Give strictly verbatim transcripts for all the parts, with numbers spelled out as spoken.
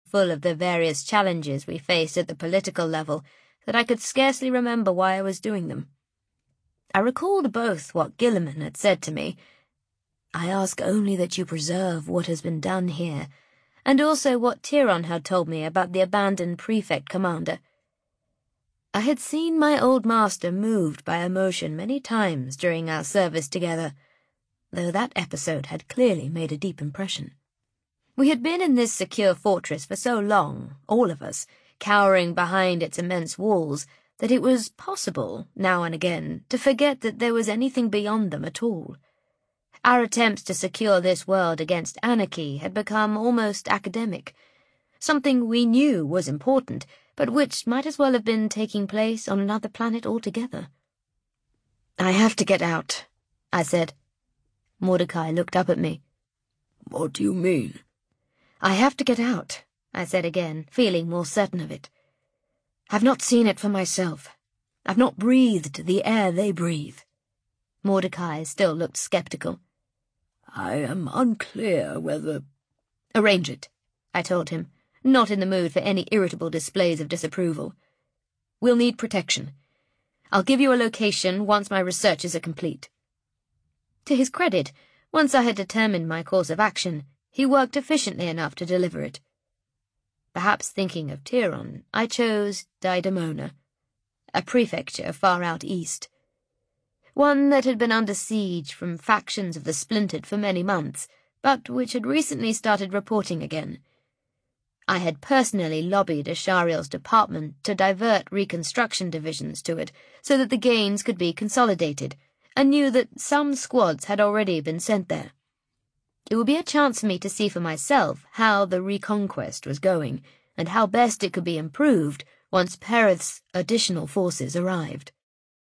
full of the various challenges we faced at the political level that I could scarcely remember why I was doing them. I recalled both what Guilliman had said to me, "I ask only that you preserve what has been done here," and also what Tyron had told me about the abandoned prefect commander. I had seen my old master moved by emotion many times during our service together, though that episode had clearly made a deep impression. We had been in this secure fortress for so long, all of us, cowering behind its immense walls, that it was possible, now and again, to forget that there was anything beyond them at all. Our attempts to secure this world against anarchy had become almost academic, something we knew was important, but which might as well have been taking place on another planet altogether. "I have to get out," I said. Mordecai looked up at me. "What do you mean?" "I have to get out," I said again, feeling more certain of it. "I've not seen it for myself. I've not breathed the air they breathe." Mordecai still looked sceptical. "I am unclear whether—" "Arrange it," I told him, not in the mood for any irritable displays of disapproval. "We'll need protection. I'll give you a location once my researches are complete." To his credit, once I had determined my course of action, he worked efficiently enough to deliver it. Perhaps thinking of Tyron, I chose Didymona, a prefecture far out east. One that had been under siege from factions of the Splintered for many months, but which had recently started reporting again. I had personally lobbied Ashariel's department to divert reconstruction divisions to it so that the gains could be consolidated, and knew that some squads had already been sent there. It would be a chance for me to see for myself how the reconquest was going, and how best it could be improved once Perith's additional forces arrived.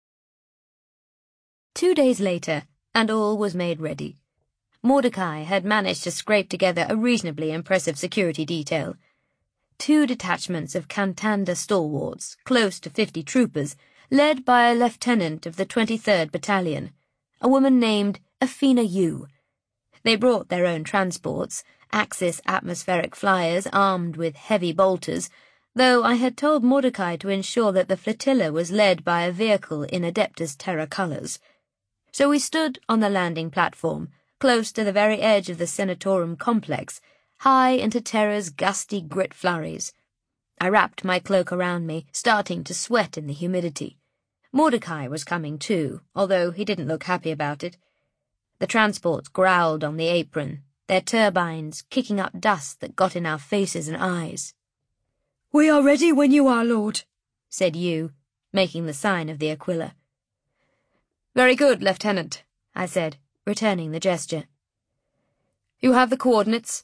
Two days later, and all was made ready. Mordecai had managed to scrape together a reasonably impressive security detail. Two detachments of Kantanda stalwarts, close to fifty troopers, led by a lieutenant of the twenty-third Battalion, a woman named Athena Yu. They brought their own transports, Axis atmospheric flyers armed with heavy bolters, though I had told Mordecai to ensure that the flotilla was led by a vehicle in Adeptus Terra colours. So we stood on the landing platform, close to the very edge of the Senatorum complex, high into Terra's gusty grit flurries. I wrapped my cloak around me, starting to sweat in the humidity. Mordecai was coming too, although he didn't look happy about it. The transports growled on the apron, their turbines kicking up dust that got in our faces and eyes. "We are ready when you are, Lord," said Yu, making the sign of the Aquila. "Very good, Lieutenant," I said, returning the gesture. "You have the coordinates?"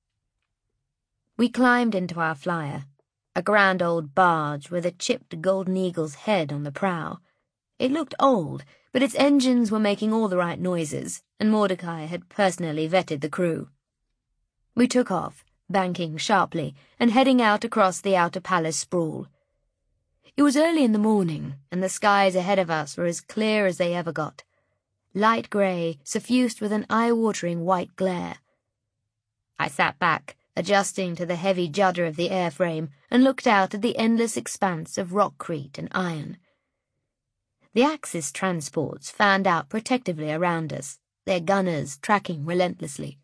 We climbed into our flyer, a grand old barge with a chipped golden eagle's head on the prow. It looked old, but its engines were making all the right noises, and Mordecai had personally vetted the crew. We took off, banking sharply, and heading out across the outer palace sprawl. It was early in the morning, and the skies ahead of us were as clear as they ever got. Light grey, suffused with an eye-watering white glare. I sat back, adjusting to the heavy judder of the airframe, and looked out at the endless expanse of rockcrete and iron. The Axis transports fanned out protectively around us, their gunners tracking relentlessly.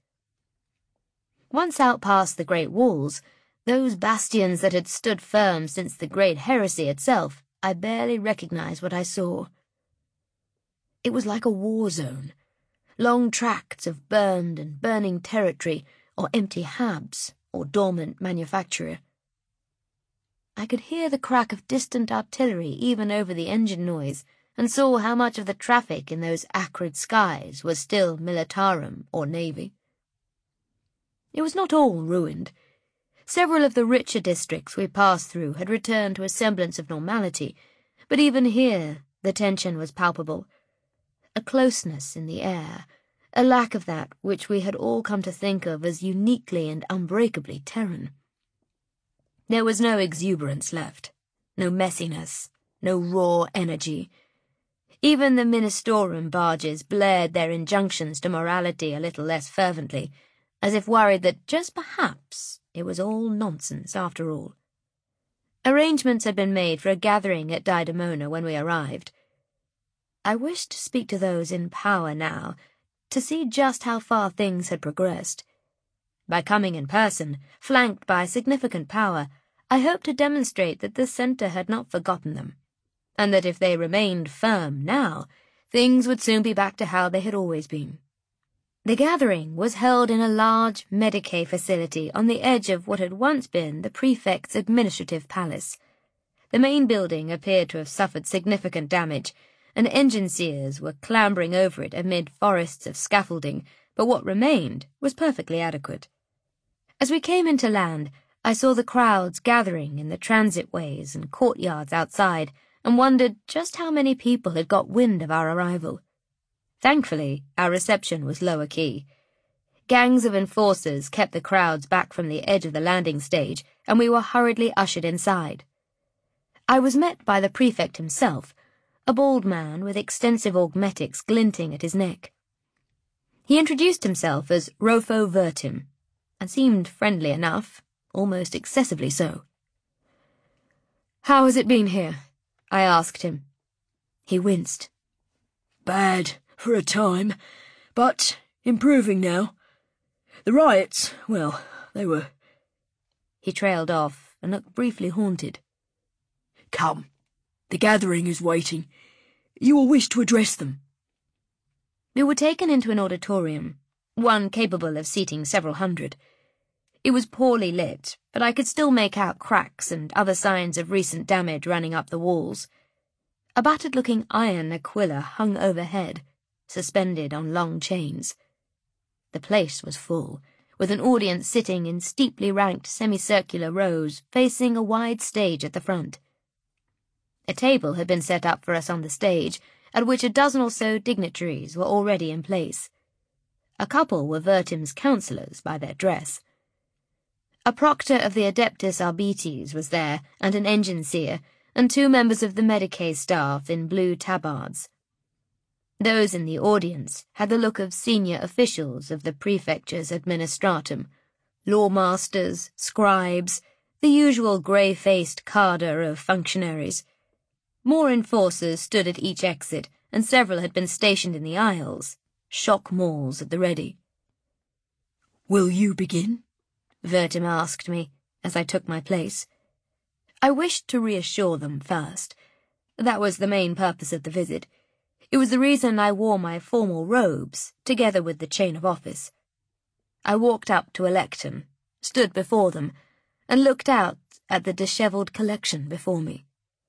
Once out past the great walls, those bastions that had stood firm since the great heresy itself, I barely recognized what I saw. It was like a war zone, long tracts of burned and burning territory, or empty habs, or dormant manufacture. I could hear the crack of distant artillery even over the engine noise, and saw how much of the traffic in those acrid skies was still militarum or navy. It was not all ruined. Several of the richer districts we passed through had returned to a semblance of normality, but even here the tension was palpable. A closeness in the air, a lack of that which we had all come to think of as uniquely and unbreakably Terran. There was no exuberance left, no messiness, no raw energy. Even the Ministorum barges blared their injunctions to morality a little less fervently, as if worried that just perhaps It was all nonsense, after all. Arrangements had been made for a gathering at Didymona when we arrived. I wished to speak to those in power now, to see just how far things had progressed. By coming in person, flanked by significant power, I hoped to demonstrate that the centre had not forgotten them, and that if they remained firm now, things would soon be back to how they had always been. The gathering was held in a large Medicae facility on the edge of what had once been the prefect's administrative palace. The main building appeared to have suffered significant damage, and engineers were clambering over it amid forests of scaffolding, but what remained was perfectly adequate. As we came into land, I saw the crowds gathering in the transitways and courtyards outside, and wondered just how many people had got wind of our arrival. Thankfully, our reception was lower key. Gangs of enforcers kept the crowds back from the edge of the landing stage, and we were hurriedly ushered inside. I was met by the prefect himself, a bald man with extensive augmetics glinting at his neck. He introduced himself as Rofo Vertim, and seemed friendly enough, almost excessively so. "How has it been here?" I asked him. He winced. "Bad for a time, but improving now. The riots, well, they were..." He trailed off and looked briefly haunted. "Come, the gathering is waiting. You will wish to address them." We were taken into an auditorium, one capable of seating several hundred. It was poorly lit, but I could still make out cracks and other signs of recent damage running up the walls. A battered-looking iron Aquila hung overhead, suspended on long chains. The place was full, with an audience sitting in steeply ranked semicircular rows facing a wide stage at the front. A table had been set up for us on the stage, at which a dozen or so dignitaries were already in place. A couple were Vertim's counsellors by their dress. A proctor of the Adeptus Arbites was there, and an engineer, and two members of the Medicae staff in blue tabards. Those in the audience had the look of senior officials of the prefecture's administratum, lawmasters, scribes, the usual grey-faced cadre of functionaries. More enforcers stood at each exit, and several had been stationed in the aisles, shock mauls at the ready. "Will you begin?" Vertim asked me, as I took my place. I wished to reassure them first. That was the main purpose of the visit. It was the reason I wore my formal robes, together with the chain of office. I walked up to a lectern, stood before them, and looked out at the dishevelled collection before me.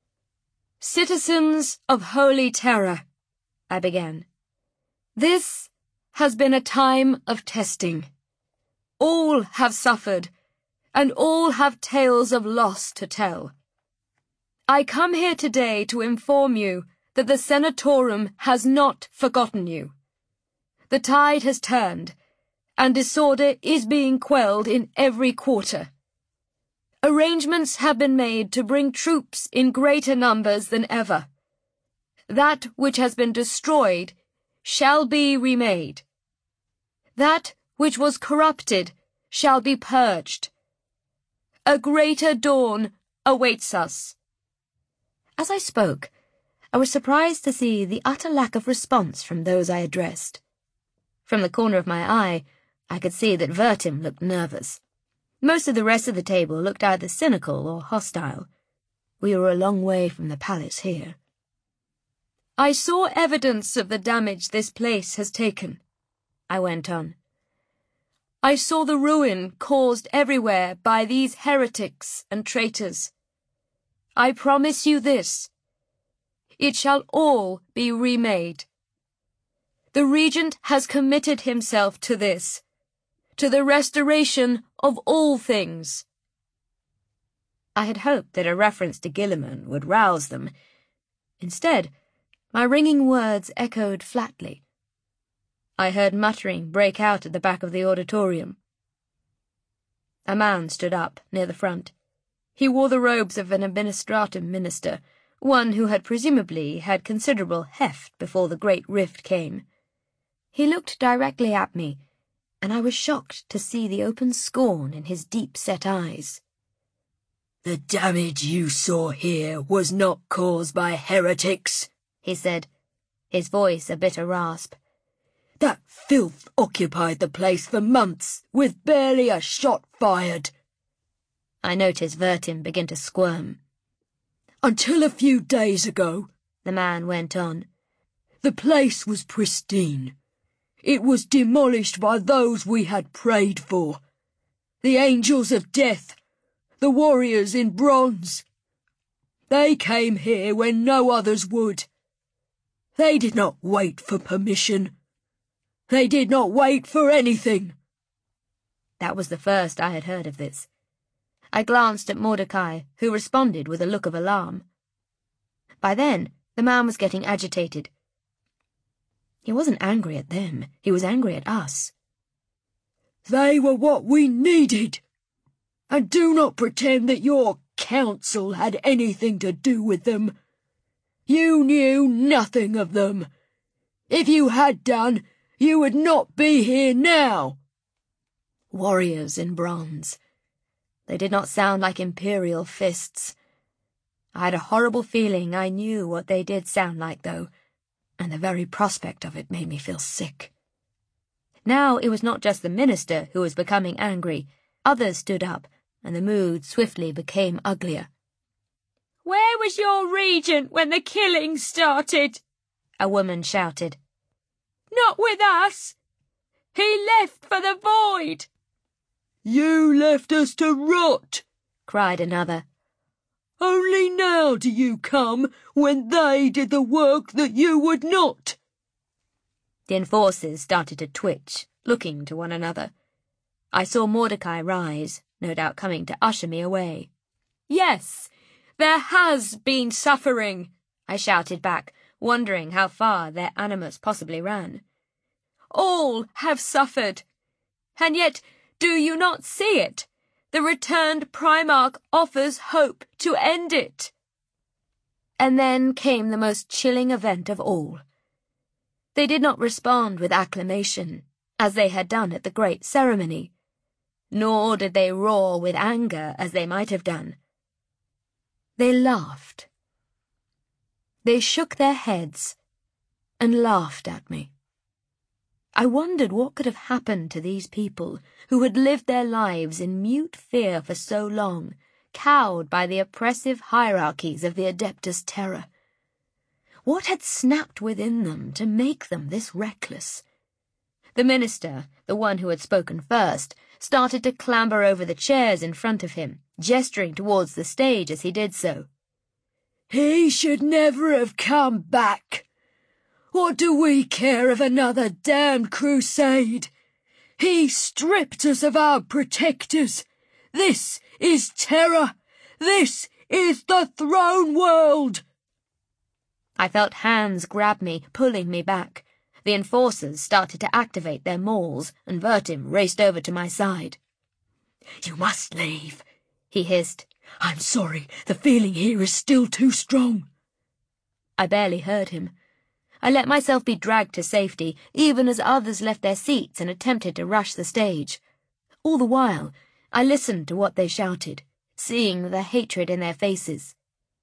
"Citizens of Holy Terror," I began. "This has been a time of testing. All have suffered, and all have tales of loss to tell. I come here today to inform you that the Senatorum has not forgotten you. The tide has turned, and disorder is being quelled in every quarter. Arrangements have been made to bring troops in greater numbers than ever. That which has been destroyed shall be remade. That which was corrupted shall be purged. A greater dawn awaits us." As I spoke, I was surprised to see the utter lack of response from those I addressed. From the corner of my eye, I could see that Vertim looked nervous. Most of the rest of the table looked either cynical or hostile. We were a long way from the palace here. "I saw evidence of the damage this place has taken," I went on. "I saw the ruin caused everywhere by these heretics and traitors. I promise you this. It shall all be remade. The regent has committed himself to this, to the restoration of all things." I had hoped that a reference to Guilliman would rouse them. Instead, my ringing words echoed flatly. I heard muttering break out at the back of the auditorium. A man stood up near the front. He wore the robes of an administratum minister, one who had presumably had considerable heft before the great rift came. He looked directly at me, and I was shocked to see the open scorn in his deep-set eyes. "The damage you saw here was not caused by heretics," he said, his voice a bitter rasp. "That filth occupied the place for months, with barely a shot fired." I noticed Vertim begin to squirm. "Until a few days ago," the man went on, "the place was pristine. It was demolished by those we had prayed for. The angels of death, the warriors in bronze. They came here when no others would. They did not wait for permission. They did not wait for anything." That was the first I had heard of this. I glanced at Mordecai, who responded with a look of alarm. By then, the man was getting agitated. He wasn't angry at them, he was angry at us. "They were what we needed. And do not pretend that your council had anything to do with them. You knew nothing of them. If you had done, you would not be here now." Warriors in bronze. They did not sound like imperial fists. I had a horrible feeling I knew what they did sound like, though, and the very prospect of it made me feel sick. Now it was not just the minister who was becoming angry. Others stood up, and the mood swiftly became uglier. "Where was your regent when the killing started?" a woman shouted. "Not with us. He left for the void." "You left us to rot," cried another. "Only now do you come, when they did the work that you would not." The enforcers started to twitch, looking to one another. I saw Mordecai rise, no doubt coming to usher me away. "Yes, there has been suffering," I shouted back, wondering how far their animus possibly ran. "All have suffered. And yet, do you not see it? The returned Primarch offers hope to end it." And then came the most chilling event of all. They did not respond with acclamation, as they had done at the great ceremony, nor did they roar with anger as they might have done. They laughed. They shook their heads and laughed at me. I wondered what could have happened to these people who had lived their lives in mute fear for so long, cowed by the oppressive hierarchies of the Adeptus Terra. What had snapped within them to make them this reckless? The minister, the one who had spoken first, started to clamber over the chairs in front of him, gesturing towards the stage as he did so. "He should never have come back. What do we care of another damned crusade? He stripped us of our protectors. This is terror. This is the throne world." I felt hands grab me, pulling me back. The enforcers started to activate their mauls, and Vertim raced over to my side. "You must leave," he hissed. "I'm sorry, the feeling here is still too strong." I barely heard him. I let myself be dragged to safety, even as others left their seats and attempted to rush the stage. All the while, I listened to what they shouted, seeing the hatred in their faces.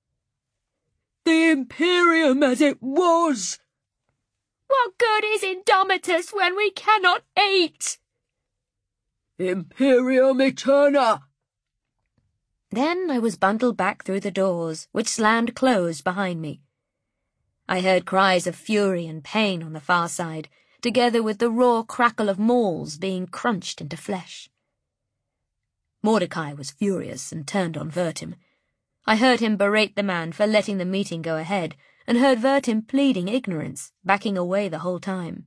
"The Imperium as it was!" "What good is Indomitus when we cannot eat?" "Imperium Eterna!" Then I was bundled back through the doors, which slammed closed behind me. I heard cries of fury and pain on the far side, together with the raw crackle of mauls being crunched into flesh. Mordecai was furious and turned on Vertim. I heard him berate the man for letting the meeting go ahead, and heard Vertim pleading ignorance, backing away the whole time.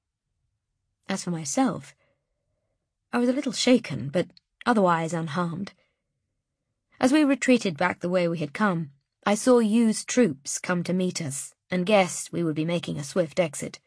As for myself, I was a little shaken, but otherwise unharmed. As we retreated back the way we had come, I saw Yu's troops come to meet us, and guessed we would be making a swift exit.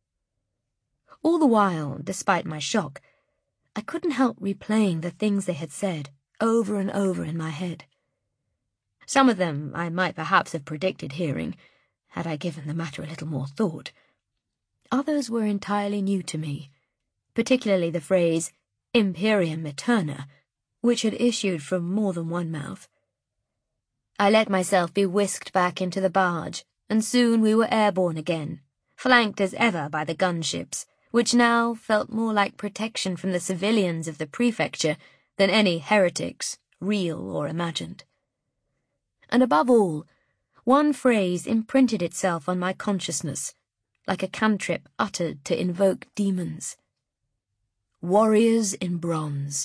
All the while, despite my shock, I couldn't help replaying the things they had said, over and over in my head. Some of them I might perhaps have predicted hearing, had I given the matter a little more thought. Others were entirely new to me, particularly the phrase Imperium Eterna, which had issued from more than one mouth. I let myself be whisked back into the barge, and soon we were airborne again, flanked as ever by the gunships, which now felt more like protection from the civilians of the prefecture than any heretics, real or imagined. And above all, one phrase imprinted itself on my consciousness, like a cantrip uttered to invoke demons. Warriors in bronze.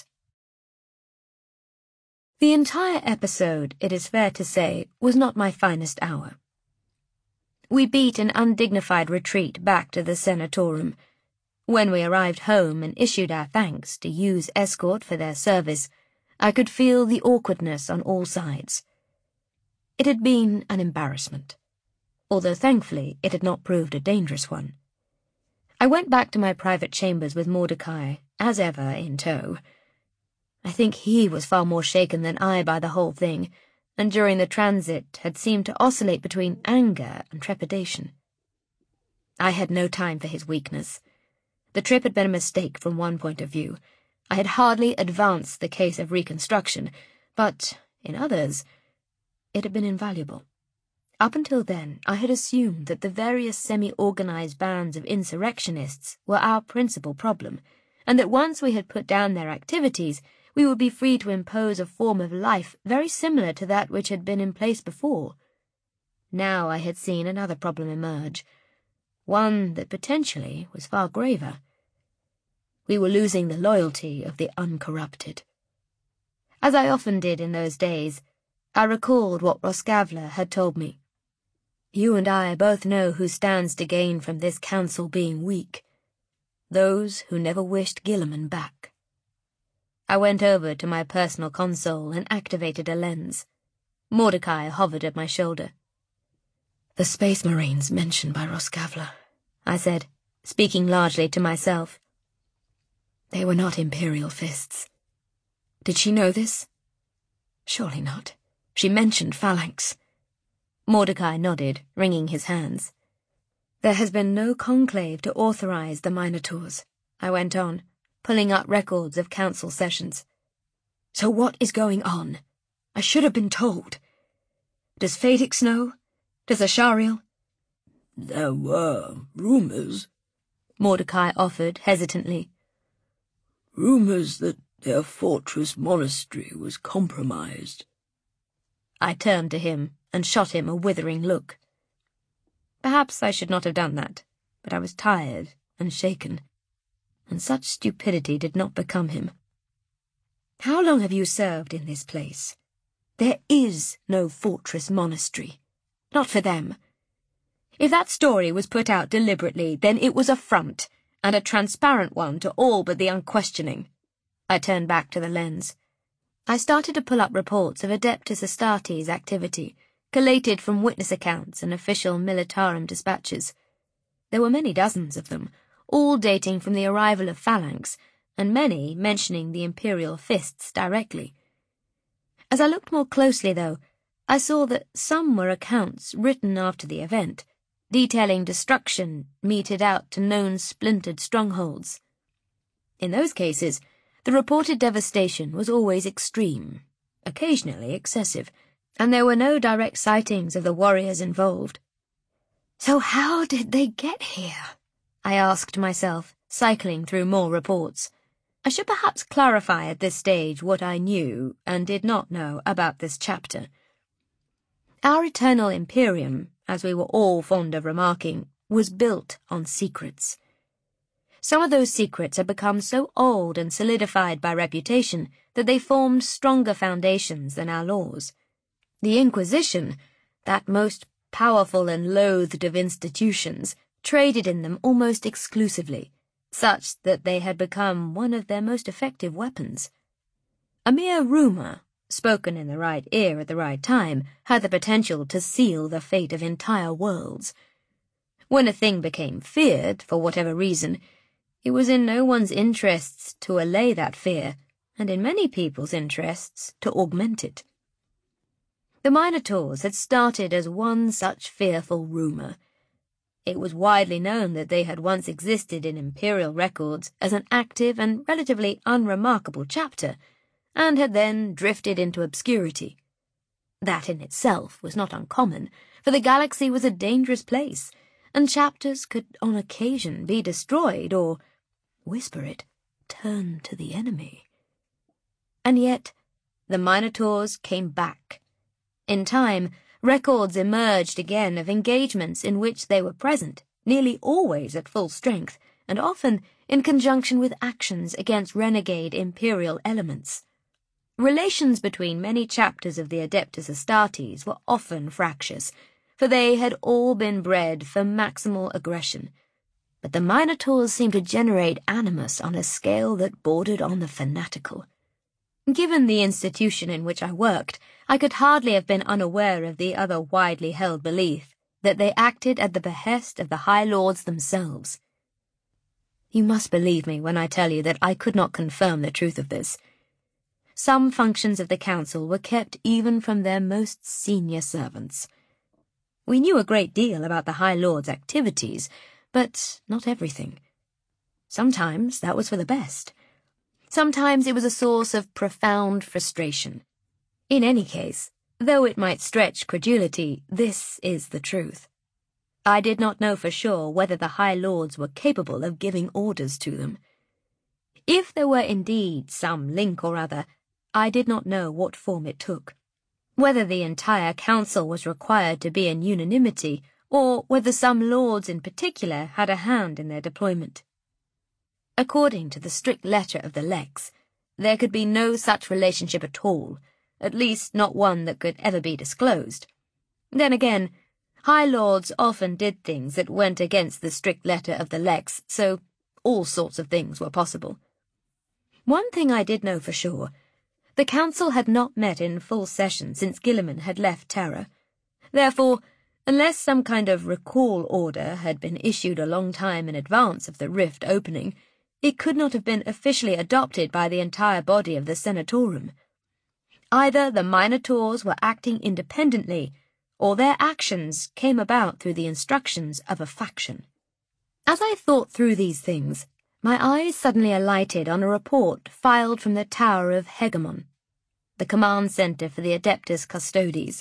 The entire episode, it is fair to say, was not my finest hour. We beat an undignified retreat back to the Senatorum. When we arrived home and issued our thanks to Yu's escort for their service, I could feel the awkwardness on all sides. It had been an embarrassment, although thankfully it had not proved a dangerous one. I went back to my private chambers with Mordecai, as ever, in tow. I think he was far more shaken than I by the whole thing, and during the transit had seemed to oscillate between anger and trepidation. I had no time for his weakness. The trip had been a mistake from one point of view. I had hardly advanced the case of reconstruction, but, in others, it had been invaluable. Up until then, I had assumed that the various semi-organized bands of insurrectionists were our principal problem, and that once we had put down their activities, we would be free to impose a form of life very similar to that which had been in place before. Now I had seen another problem emerge, one that potentially was far graver. We were losing the loyalty of the uncorrupted. As I often did in those days, I recalled what Roscavla had told me. You and I both know who stands to gain from this council being weak. Those who never wished Guilliman back. I went over to my personal console and activated a lens. Mordecai hovered at my shoulder. The Space Marines mentioned by Roscavla, I said, speaking largely to myself. They were not Imperial fists. Did she know this? Surely not. She mentioned Phalanx. Mordecai nodded, wringing his hands. There has been no conclave to authorize the Minotaurs, I went on, pulling up records of council sessions. So what is going on? I should have been told. Does Phaedix know? Does Ashariel? There were rumours, Mordecai offered hesitantly. Rumours that their fortress monastery was compromised. I turned to him and shot him a withering look. Perhaps I should not have done that, but I was tired and shaken, and such stupidity did not become him. How long have you served in this place? There is no fortress monastery. Not for them. If that story was put out deliberately, then it was a front, and a transparent one to all but the unquestioning. I turned back to the lens. I started to pull up reports of Adeptus Astartes activity, collated from witness accounts and official Militarum dispatches. There were many dozens of them, all dating from the arrival of Phalanx, and many mentioning the Imperial fists directly. As I looked more closely, though, I saw that some were accounts written after the event, detailing destruction meted out to known splintered strongholds. In those cases, the reported devastation was always extreme, occasionally excessive, and there were no direct sightings of the warriors involved. So how did they get here? I asked myself, cycling through more reports. I should perhaps clarify at this stage what I knew and did not know about this chapter. Our eternal Imperium, as we were all fond of remarking, was built on secrets. Some of those secrets had become so old and solidified by reputation that they formed stronger foundations than our laws. The Inquisition, that most powerful and loathed of institutions, traded in them almost exclusively, such that they had become one of their most effective weapons. A mere rumour, spoken in the right ear at the right time, had the potential to seal the fate of entire worlds. When a thing became feared, for whatever reason, it was in no one's interests to allay that fear, and in many people's interests to augment it. The Minotaurs had started as one such fearful rumour. It was widely known that they had once existed in imperial records as an active and relatively unremarkable chapter, and had then drifted into obscurity. That in itself was not uncommon, for the galaxy was a dangerous place, and chapters could on occasion be destroyed or, whisper it, turn to the enemy. And yet, the Minotaurs came back. In time, records emerged again of engagements in which they were present, nearly always at full strength, and often in conjunction with actions against renegade imperial elements. Relations between many chapters of the Adeptus Astartes were often fractious, for they had all been bred for maximal aggression. But the Minotaurs seemed to generate animus on a scale that bordered on the fanatical. Given the institution in which I worked, I could hardly have been unaware of the other widely held belief that they acted at the behest of the High Lords themselves. You must believe me when I tell you that I could not confirm the truth of this. Some functions of the council were kept even from their most senior servants. We knew a great deal about the High Lord's activities, but not everything. Sometimes that was for the best. Sometimes it was a source of profound frustration. In any case, though it might stretch credulity, this is the truth. I did not know for sure whether the High Lords were capable of giving orders to them. If there were indeed some link or other, I did not know what form it took. Whether the entire council was required to be in unanimity, or whether some lords in particular had a hand in their deployment. According to the strict letter of the Lex, there could be no such relationship at all, at least not one that could ever be disclosed. Then again, High Lords often did things that went against the strict letter of the Lex, so all sorts of things were possible. One thing I did know for sure. The council had not met in full session since Guilliman had left Terra. Therefore, unless some kind of recall order had been issued a long time in advance of the rift opening, it could not have been officially adopted by the entire body of the Senatorum. Either the Minotaurs were acting independently, or their actions came about through the instructions of a faction. As I thought through these things, my eyes suddenly alighted on a report filed from the Tower of Hegemon, the command center for the Adeptus Custodes.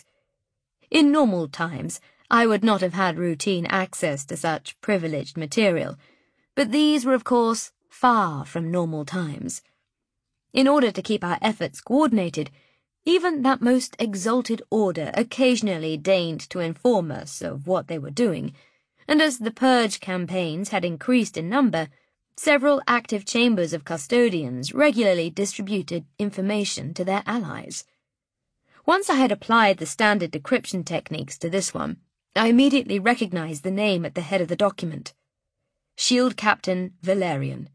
In normal times, I would not have had routine access to such privileged material, but these were, of course, far from normal times. In order to keep our efforts coordinated, even that most exalted order occasionally deigned to inform us of what they were doing, and as the purge campaigns had increased in number, several active chambers of custodians regularly distributed information to their allies. Once I had applied the standard decryption techniques to this one, I immediately recognized the name at the head of the document. Shield Captain Valerian.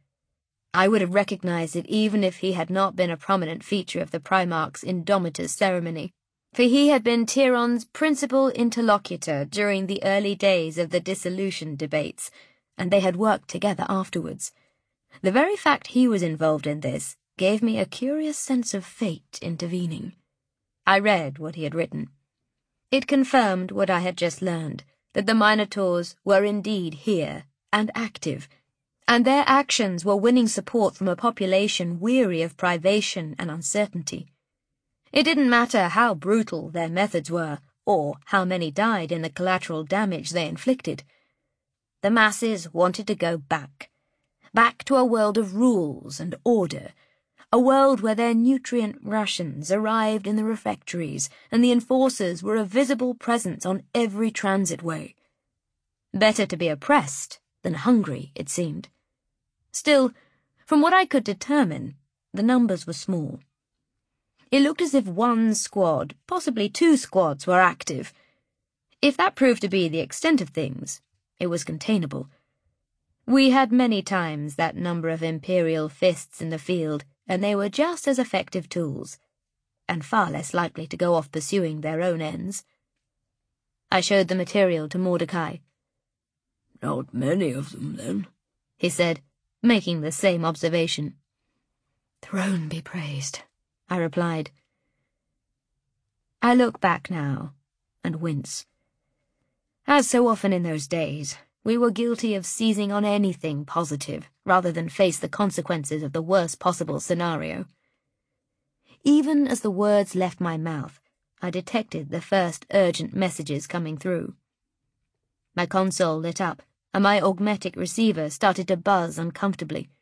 I would have recognized it even if he had not been a prominent feature of the Primarch's Indomitus ceremony, for he had been Tyrion's principal interlocutor during the early days of the dissolution debates, and they had worked together afterwards. The very fact he was involved in this gave me a curious sense of fate intervening. I read what he had written. It confirmed what I had just learned, that the Minotaurs were indeed here and active, and their actions were winning support from a population weary of privation and uncertainty. It didn't matter how brutal their methods were, or how many died in the collateral damage they inflicted. The masses wanted to go back, back to a world of rules and order, a world where their nutrient rations arrived in the refectories and the enforcers were a visible presence on every transit way. Better to be oppressed than hungry, it seemed. Still, from what I could determine, the numbers were small. It looked as if one squad, possibly two squads, were active. If that proved to be the extent of things, it was containable. We had many times that number of Imperial fists in the field, and they were just as effective tools, and far less likely to go off pursuing their own ends. I showed the material to Mordecai. "Not many of them, then," he said, making the same observation. "Throne be praised," I replied. I look back now, and wince. As so often in those days, We were guilty of seizing on anything positive, rather than face the consequences of the worst possible scenario. Even as the words left my mouth, I detected the first urgent messages coming through. My console lit up, and my augmetic receiver started to buzz uncomfortably.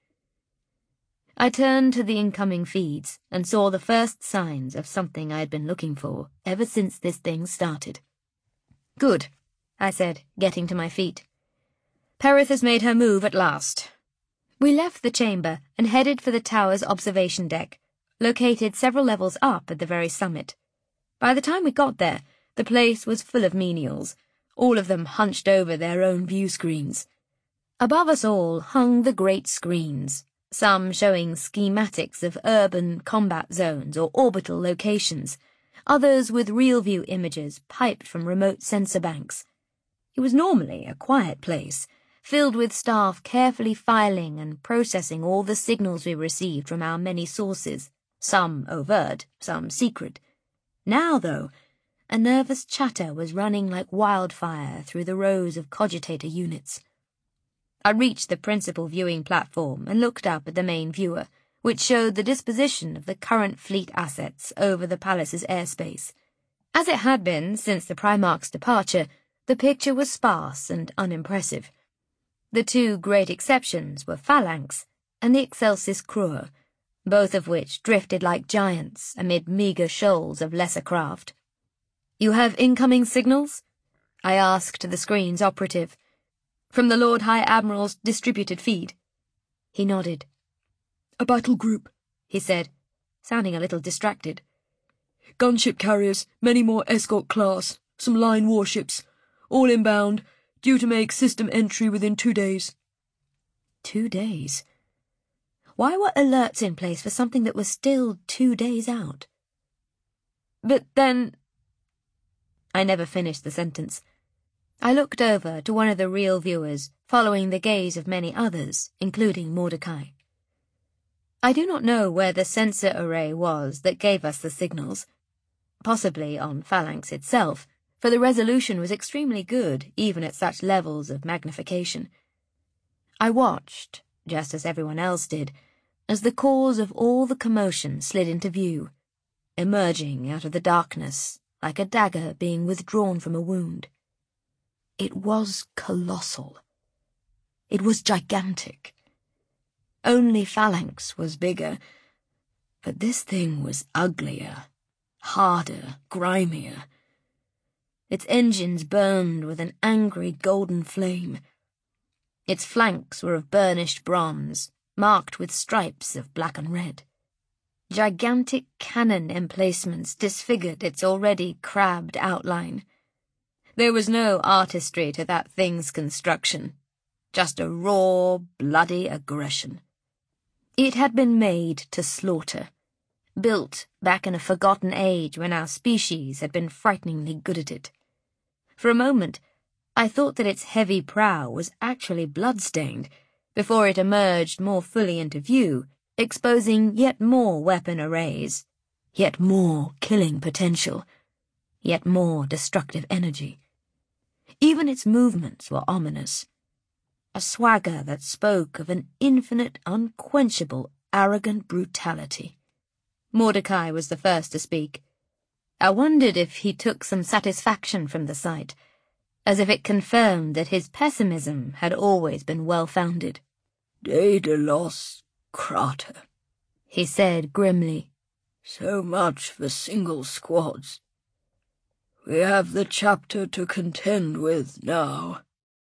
I turned to the incoming feeds and saw the first signs of something I had been looking for ever since this thing started. "Good," I said, getting to my feet. "Perith has made her move at last." We left the chamber and headed for the tower's observation deck, located several levels up at the very summit. By the time we got there, the place was full of menials, all of them hunched over their own view screens. Above us all hung the great screens, some showing schematics of urban combat zones or orbital locations, others with real-view images piped from remote sensor banks. It was normally a quiet place, filled with staff carefully filing and processing all the signals we received from our many sources, some overt, some secret. Now, though, a nervous chatter was running like wildfire through the rows of cogitator units. I reached the principal viewing platform and looked up at the main viewer, which showed the disposition of the current fleet assets over the palace's airspace. As it had been since the Primarch's departure, the picture was sparse and unimpressive. The two great exceptions were Phalanx and the Excelsis Crur, both of which drifted like giants amid meagre shoals of lesser craft. "You have incoming signals?" I asked the screen's operative. "From the Lord High Admiral's distributed feed?" He nodded. "A battle group," he said, sounding a little distracted. "Gunship carriers, many more escort class, some line warships, all inbound, due to make system entry within two days. Two days? Why were alerts in place for something that was still two days out? But then... I never finished the sentence. I looked over to one of the real viewers, following the gaze of many others, including Mordecai. I do not know where the sensor array was that gave us the signals. Possibly on Phalanx itself, for the resolution was extremely good, even at such levels of magnification. I watched, just as everyone else did, as the cause of all the commotion slid into view, emerging out of the darkness like a dagger being withdrawn from a wound. It was colossal. It was gigantic. Only Phalanx was bigger, but this thing was uglier, harder, grimier. Its engines burned with an angry golden flame. Its flanks were of burnished bronze, marked with stripes of black and red. Gigantic cannon emplacements disfigured its already crabbed outline. There was no artistry to that thing's construction, just a raw, bloody aggression. It had been made to slaughter, built back in a forgotten age when our species had been frighteningly good at it. For a moment, I thought that its heavy prow was actually blood-stained, before it emerged more fully into view, exposing yet more weapon arrays, yet more killing potential, yet more destructive energy. Even its movements were ominous, a swagger that spoke of an infinite, unquenchable, arrogant brutality. Mordecai was the first to speak. I wondered if he took some satisfaction from the sight, as if it confirmed that his pessimism had always been well-founded. "Daedalus Crater," he said grimly. "So much for single squads. We have the chapter to contend with now."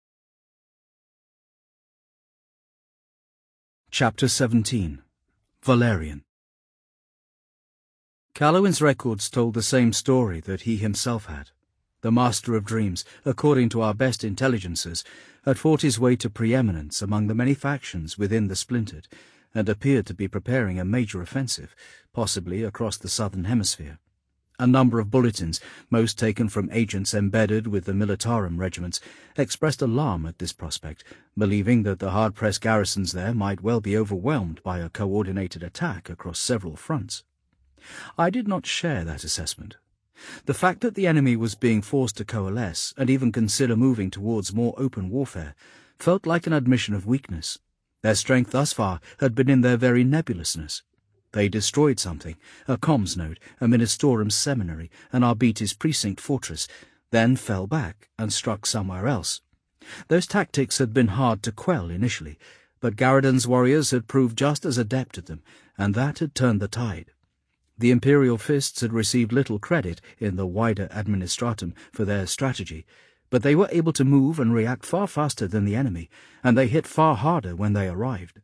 Chapter seventeen. Valerian. Callowin's records told the same story that he himself had. The Master of Dreams, according to our best intelligences, had fought his way to preeminence among the many factions within the Splintered, and appeared to be preparing a major offensive, possibly across the southern hemisphere. A number of bulletins, most taken from agents embedded with the Militarum regiments, expressed alarm at this prospect, believing that the hard-pressed garrisons there might well be overwhelmed by a coordinated attack across several fronts. I did not share that assessment. The fact that the enemy was being forced to coalesce and even consider moving towards more open warfare felt like an admission of weakness. Their strength thus far had been in their very nebulousness. They destroyed something, a comms node, a Ministorum seminary, an Arbites precinct fortress, then fell back and struck somewhere else. Those tactics had been hard to quell initially, but Garridan's warriors had proved just as adept at them, and that had turned the tide. The Imperial Fists had received little credit in the wider administratum for their strategy, but they were able to move and react far faster than the enemy, and they hit far harder when they arrived.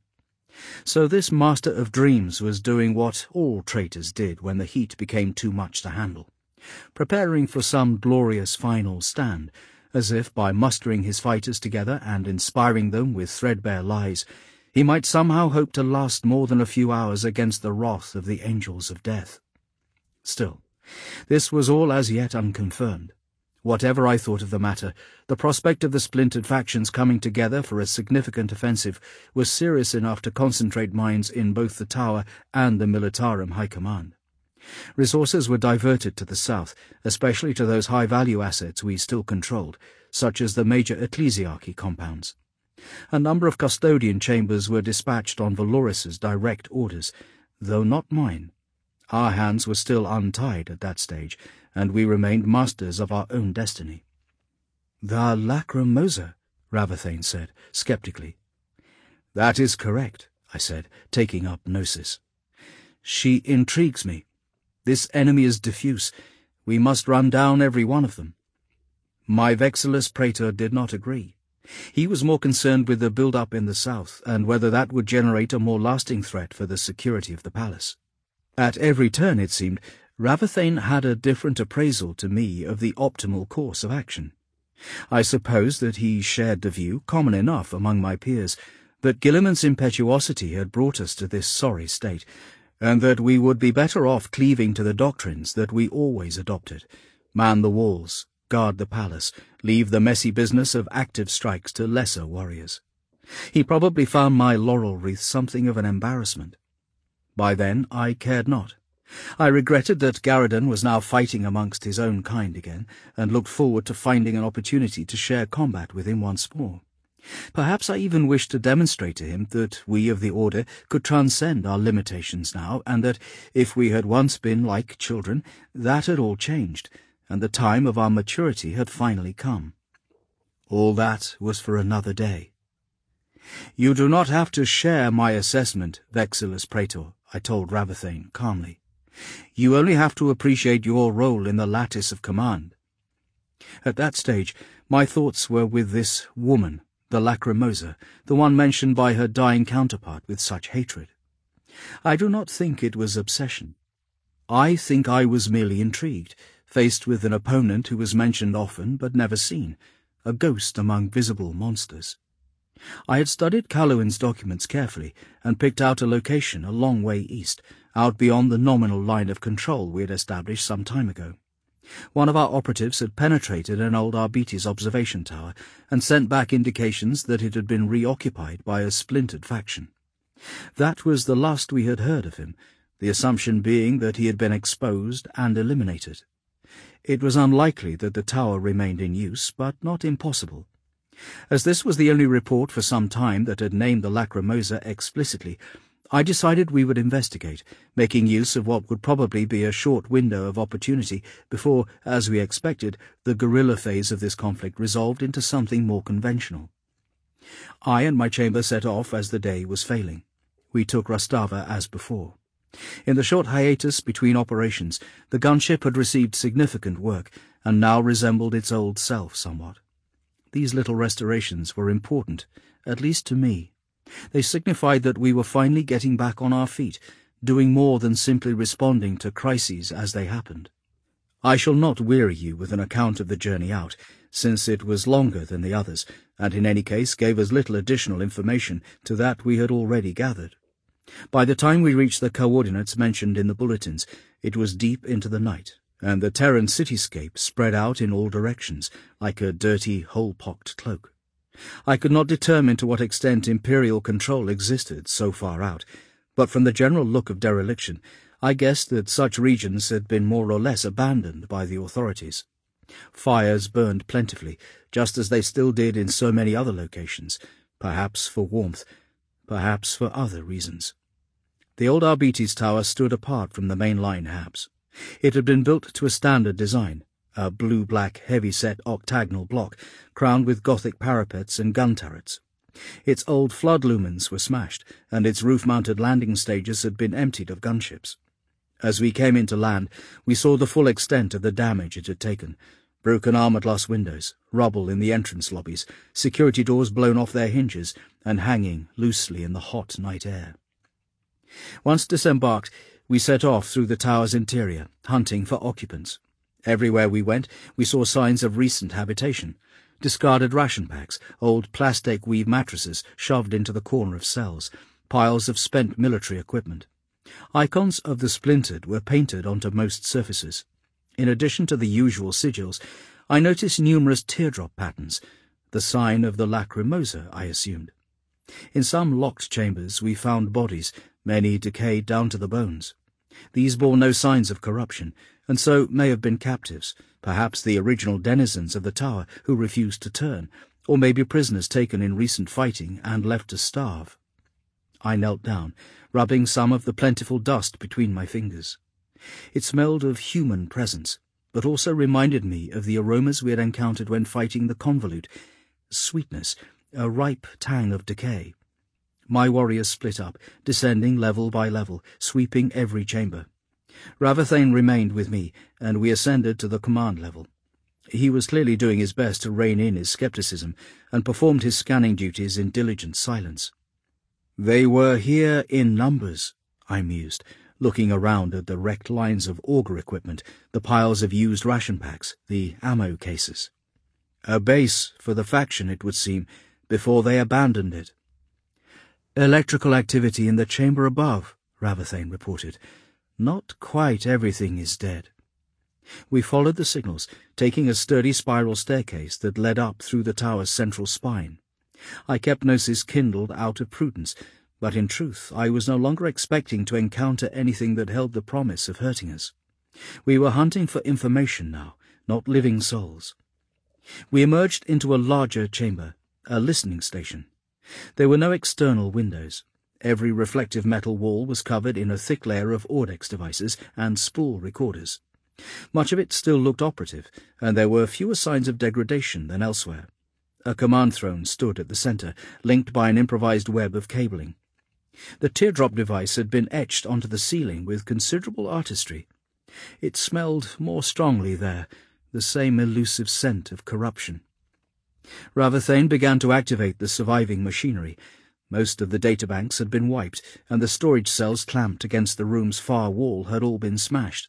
So this Master of Dreams was doing what all traitors did when the heat became too much to handle, preparing for some glorious final stand, as if by mustering his fighters together and inspiring them with threadbare lies, he might somehow hope to last more than a few hours against the wrath of the Angels of Death. Still, this was all as yet unconfirmed. Whatever I thought of the matter, the prospect of the splintered factions coming together for a significant offensive was serious enough to concentrate minds in both the Tower and the Militarum High Command. Resources were diverted to the south, especially to those high-value assets we still controlled, such as the major ecclesiarchy compounds. A number of custodian chambers were dispatched on Valoris's direct orders, though not mine. Our hands were still untied at that stage, and we remained masters of our own destiny. "The Lacrimosa," Ravathane said, sceptically. "That is correct," I said, taking up Gnosis. "She intrigues me. This enemy is diffuse. We must run down every one of them." My Vexillus Praetor did not agree. He was more concerned with the build-up in the south, and whether that would generate a more lasting threat for the security of the palace. At every turn, it seemed, Ravathane had a different appraisal to me of the optimal course of action. I suppose that he shared the view, common enough among my peers, that Guilliman's impetuosity had brought us to this sorry state, and that we would be better off cleaving to the doctrines that we always adopted: man the walls, guard the palace, leave the messy business of active strikes to lesser warriors. He probably found my laurel wreath something of an embarrassment. By then I cared not. I regretted that Garridan was now fighting amongst his own kind again, and looked forward to finding an opportunity to share combat with him once more. Perhaps I even wished to demonstrate to him that we of the Order could transcend our limitations now, and that, if we had once been like children, that had all changed, and the time of our maturity had finally come. All that was for another day. "You do not have to share my assessment, Vexillus Praetor," I told Ravathane calmly. "You only have to appreciate your role in the lattice of command." At that stage, my thoughts were with this woman, the Lacrimosa, the one mentioned by her dying counterpart with such hatred. I do not think it was obsession. I think I was merely intrigued, faced with an opponent who was mentioned often but never seen, a ghost among visible monsters. I had studied Callowin's documents carefully and picked out a location a long way east, out beyond the nominal line of control we had established some time ago. One of our operatives had penetrated an old Arbites observation tower and sent back indications that it had been reoccupied by a splintered faction. That was the last we had heard of him, the assumption being that he had been exposed and eliminated. It was unlikely that the tower remained in use, but not impossible. As this was the only report for some time that had named the Lacrimosa explicitly, I decided we would investigate, making use of what would probably be a short window of opportunity before, as we expected, the guerrilla phase of this conflict resolved into something more conventional. I and my chamber set off as the day was failing. We took Rastava as before. In the short hiatus between operations, the gunship had received significant work, and now resembled its old self somewhat. These little restorations were important, at least to me. They signified that we were finally getting back on our feet, doing more than simply responding to crises as they happened. I shall not weary you with an account of the journey out, since it was longer than the others, and in any case gave us little additional information to that we had already gathered. By the time we reached the coordinates mentioned in the bulletins, it was deep into the night, and the Terran cityscape spread out in all directions, like a dirty, hole-pocked cloak. I could not determine to what extent Imperial control existed so far out, but from the general look of dereliction, I guessed that such regions had been more or less abandoned by the authorities. Fires burned plentifully, just as they still did in so many other locations, perhaps for warmth, perhaps for other reasons. The old Arbites Tower stood apart from the main line habs. It had been built to a standard design, a blue-black heavy-set octagonal block, crowned with Gothic parapets and gun turrets. Its old flood lumens were smashed, and its roof-mounted landing stages had been emptied of gunships. As we came into land, we saw the full extent of the damage it had taken. Broken armour-glass windows, rubble in the entrance lobbies, security doors blown off their hinges and hanging loosely in the hot night air. Once disembarked, we set off through the tower's interior, hunting for occupants. Everywhere we went, we saw signs of recent habitation. Discarded ration packs, old plastic weave mattresses shoved into the corner of cells, piles of spent military equipment. Icons of the splintered were painted onto most surfaces. In addition to the usual sigils, I noticed numerous teardrop patterns, the sign of the Lacrimosa, I assumed. In some locked chambers we found bodies, many decayed down to the bones. These bore no signs of corruption, and so may have been captives, perhaps the original denizens of the tower who refused to turn, or maybe prisoners taken in recent fighting and left to starve. I knelt down, rubbing some of the plentiful dust between my fingers. It smelled of human presence, but also reminded me of the aromas we had encountered when fighting the convolute. Sweetness, a ripe tang of decay. My warriors split up, descending level by level, sweeping every chamber. Ravathane remained with me, and we ascended to the command level. He was clearly doing his best to rein in his scepticism, and performed his scanning duties in diligent silence. They were here in numbers, I mused, looking around at the wrecked lines of auger equipment, the piles of used ration packs, the ammo cases. A base for the faction, it would seem, before they abandoned it. Electrical activity in the chamber above, Ravathane reported. Not quite everything is dead. We followed the signals, taking a sturdy spiral staircase that led up through the tower's central spine. I kept Gnosis kindled out of prudence, but in truth I was no longer expecting to encounter anything that held the promise of hurting us. We were hunting for information now, not living souls. We emerged into a larger chamber, a listening station. There were no external windows. Every reflective metal wall was covered in a thick layer of Audex devices and spool recorders. Much of it still looked operative, and there were fewer signs of degradation than elsewhere. A command throne stood at the centre, linked by an improvised web of cabling. The teardrop device had been etched onto the ceiling with considerable artistry. It smelled more strongly there, the same elusive scent of corruption. Ravathane began to activate the surviving machinery. Most of the databanks had been wiped, and the storage cells clamped against the room's far wall had all been smashed.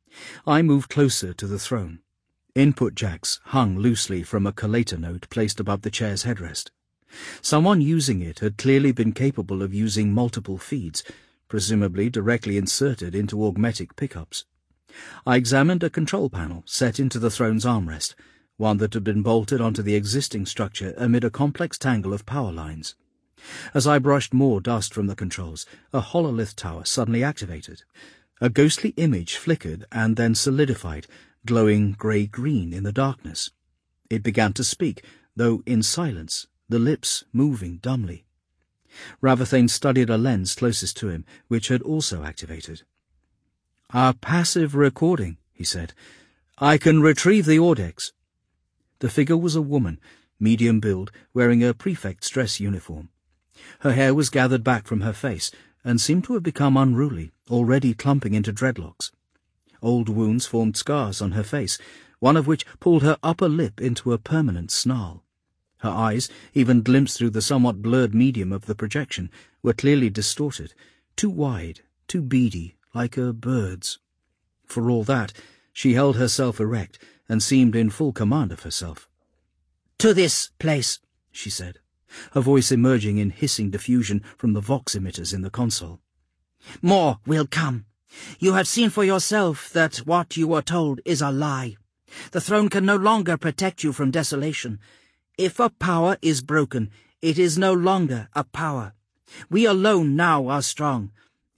I moved closer to the throne. Input jacks hung loosely from a collator node placed above the chair's headrest. Someone using it had clearly been capable of using multiple feeds, presumably directly inserted into augmetic pickups. I examined a control panel set into the throne's armrest, one that had been bolted onto the existing structure amid a complex tangle of power lines. As I brushed more dust from the controls, a hololith tower suddenly activated. A ghostly image flickered and then solidified, glowing grey-green in the darkness. It began to speak, though in silence, the lips moving dumbly. Ravathane studied a lens closest to him, which had also activated. "Our passive recording," he said. "I can retrieve the Audex." The figure was a woman, medium build, wearing a prefect's dress uniform. Her hair was gathered back from her face, and seemed to have become unruly, already clumping into dreadlocks. Old wounds formed scars on her face, one of which pulled her upper lip into a permanent snarl. Her eyes, even glimpsed through the somewhat blurred medium of the projection, were clearly distorted, too wide, too beady, like a bird's. For all that, she held herself erect, and seemed in full command of herself. "To this place," she said, her voice emerging in hissing diffusion from the vox emitters in the console. "More will come. You have seen for yourself that what you were told is a lie. The throne can no longer protect you from desolation. If a power is broken, it is no longer a power. We alone now are strong.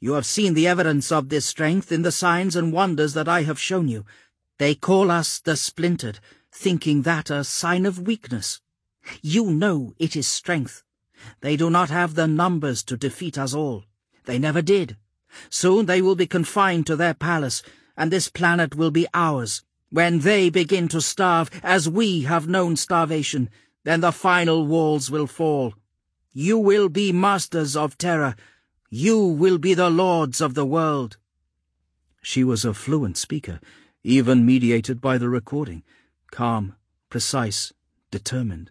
You have seen the evidence of this strength in the signs and wonders that I have shown you. They call us the Splintered, thinking that a sign of weakness. You know it is strength. They do not have the numbers to defeat us all. They never did. Soon they will be confined to their palace, and this planet will be ours. When they begin to starve, as we have known starvation, then the final walls will fall. You will be masters of Terra. You will be the lords of the world." She was a fluent speaker, even mediated by the recording, calm, precise, determined.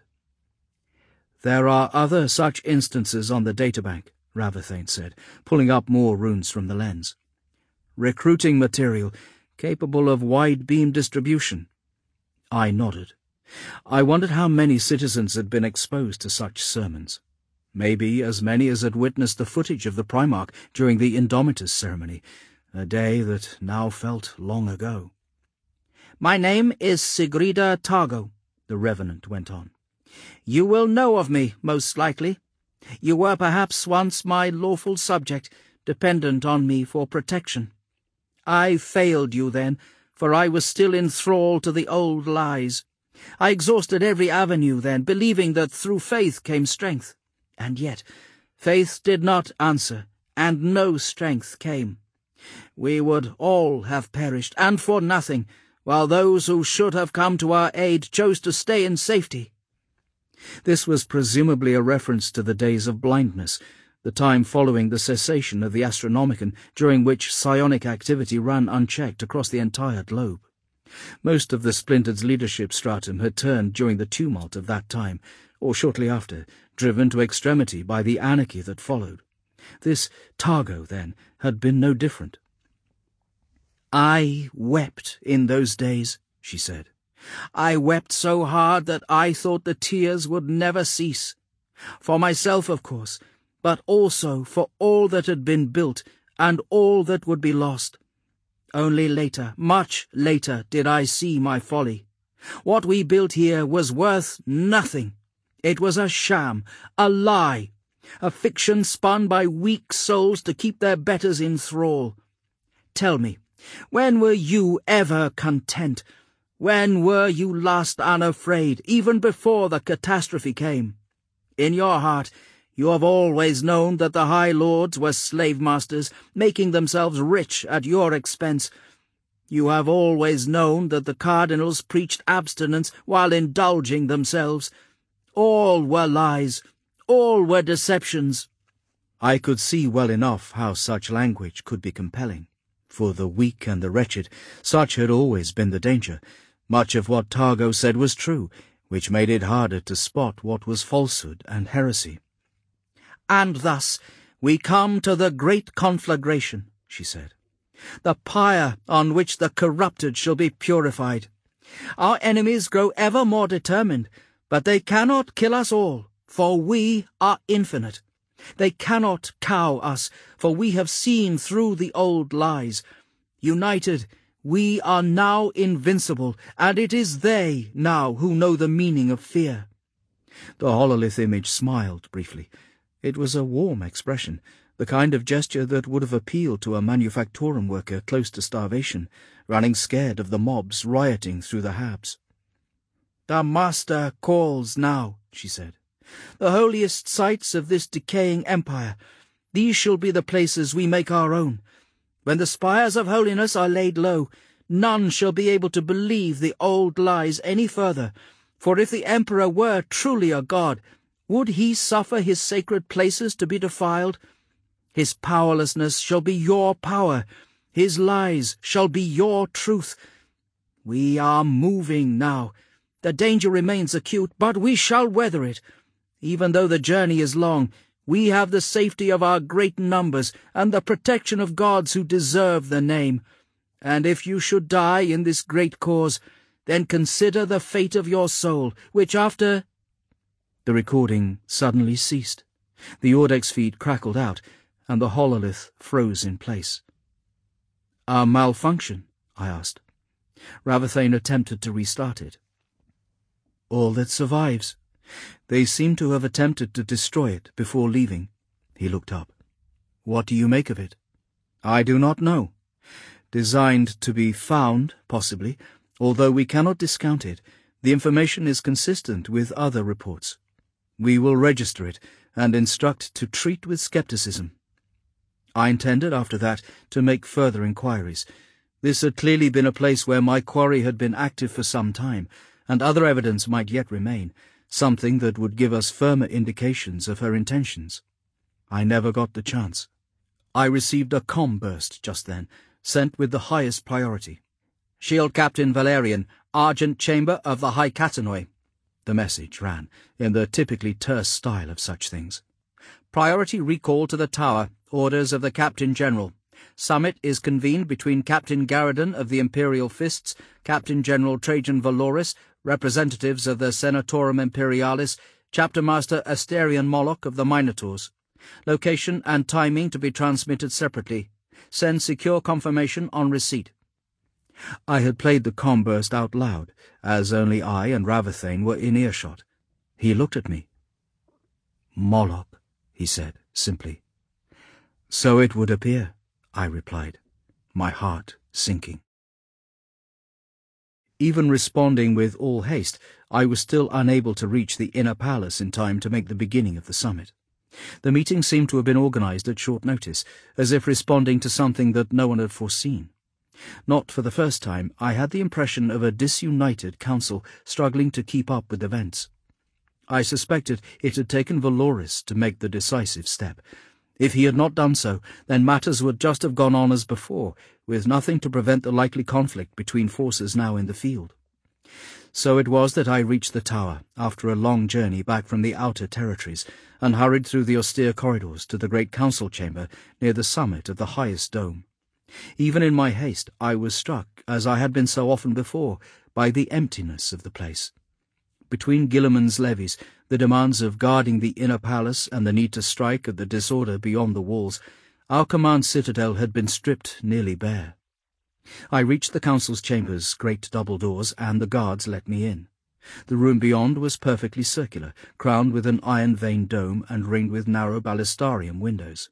"There are other such instances on the databank," Ravathane said, pulling up more runes from the lens. "Recruiting material, capable of wide-beam distribution." I nodded. I wondered how many citizens had been exposed to such sermons. Maybe as many as had witnessed the footage of the Primarch during the Indomitus ceremony, a day that now felt long ago. "My name is Sigrida Targo," the Revenant went on. "You will know of me, most likely. You were perhaps once my lawful subject, dependent on me for protection. I failed you then, for I was still in thrall to the old lies. I exhausted every avenue then, believing that through faith came strength. And yet faith did not answer, and no strength came. We would all have perished, and for nothing, while those who should have come to our aid chose to stay in safety." This was presumably a reference to the days of blindness, the time following the cessation of the Astronomicon, during which psionic activity ran unchecked across the entire globe. Most of the Splintered's leadership stratum had turned during the tumult of that time, or shortly after, driven to extremity by the anarchy that followed. This Targo, then, had been no different. "I wept in those days," she said. "I wept so hard that I thought the tears would never cease. For myself, of course, but also for all that had been built and all that would be lost. Only later, much later, did I see my folly. What we built here was worth nothing. It was a sham, a lie, a fiction spun by weak souls to keep their betters in thrall. Tell me, when were you ever content? When were you last unafraid, even before the catastrophe came? In your heart, you have always known that the High Lords were slave-masters, making themselves rich at your expense. You have always known that the cardinals preached abstinence while indulging themselves. All were lies. All were deceptions." I could see well enough how such language could be compelling. For the weak and the wretched, such had always been the danger. Much of what Targo said was true, which made it harder to spot what was falsehood and heresy. "And thus we come to the great conflagration," she said, "the pyre on which the corrupted shall be purified. Our enemies grow ever more determined, but they cannot kill us all, for we are infinite. They cannot cow us, for we have seen through the old lies. United, we are now invincible, and it is they now who know the meaning of fear." The hololith image smiled briefly. It was a warm expression, the kind of gesture that would have appealed to a manufactorum worker close to starvation, running scared of the mobs rioting through the Habs. "The Master calls now," she said. "The holiest sites of this decaying empire. These shall be the places we make our own. When the spires of holiness are laid low, none shall be able to believe the old lies any further, for if the Emperor were truly a god, would he suffer his sacred places to be defiled? His powerlessness shall be your power. His lies shall be your truth. We are moving now. The danger remains acute, but we shall weather it. Even though the journey is long, we have the safety of our great numbers and the protection of gods who deserve the name. And if you should die in this great cause, then consider the fate of your soul, which after—" The recording suddenly ceased. The Audex feed crackled out, and the hololith froze in place. "A malfunction?" I asked. Ravathane attempted to restart it. "All that survives. They seem to have attempted to destroy it before leaving." He looked up. "What do you make of it?" I do not know. Designed to be found, possibly, although we cannot discount it. The information is consistent with other reports. We will register it and instruct to treat with skepticism. I intended, after that, to make further inquiries. This had clearly been a place where my quarry had been active for some time, and other evidence might yet remain, something that would give us firmer indications of her intentions. I never got the chance. I received a comm burst just then, sent with the highest priority. "Shield Captain Valerian, Argent Chamber of the High Catanoi," the message ran, in the typically terse style of such things. "Priority recall to the tower. Orders of the Captain General. Summit is convened between Captain Garridan of the Imperial Fists, Captain General Trajan Valoris, representatives of the Senatorum Imperialis, Chapter Master Asterion Moloch of the Minotaurs. Location and timing to be transmitted separately. Send secure confirmation on receipt." I had played the comm burst out loud, as only I and Ravathane were in earshot. He looked at me. "Moloch," he said, simply. "So it would appear," I replied, my heart sinking. Even responding with all haste, I was still unable to reach the inner palace in time to make the beginning of the summit. The meeting seemed to have been organized at short notice, as if responding to something that no one had foreseen. Not for the first time, I had the impression of a disunited council struggling to keep up with events. I suspected it had taken Valoris to make the decisive step. If he had not done so, then matters would just have gone on as before, with nothing to prevent the likely conflict between forces now in the field. So it was that I reached the tower, after a long journey back from the outer territories, and hurried through the austere corridors to the great council chamber near the summit of the highest dome. Even in my haste, I was struck, as I had been so often before, by the emptiness of the place. Between Guilliman's levies, the demands of guarding the inner palace and the need to strike at the disorder beyond the walls, our command citadel had been stripped nearly bare. I reached the council's chambers' great double doors, and the guards let me in. The room beyond was perfectly circular, crowned with an iron-veined dome and ringed with narrow balustarium windows.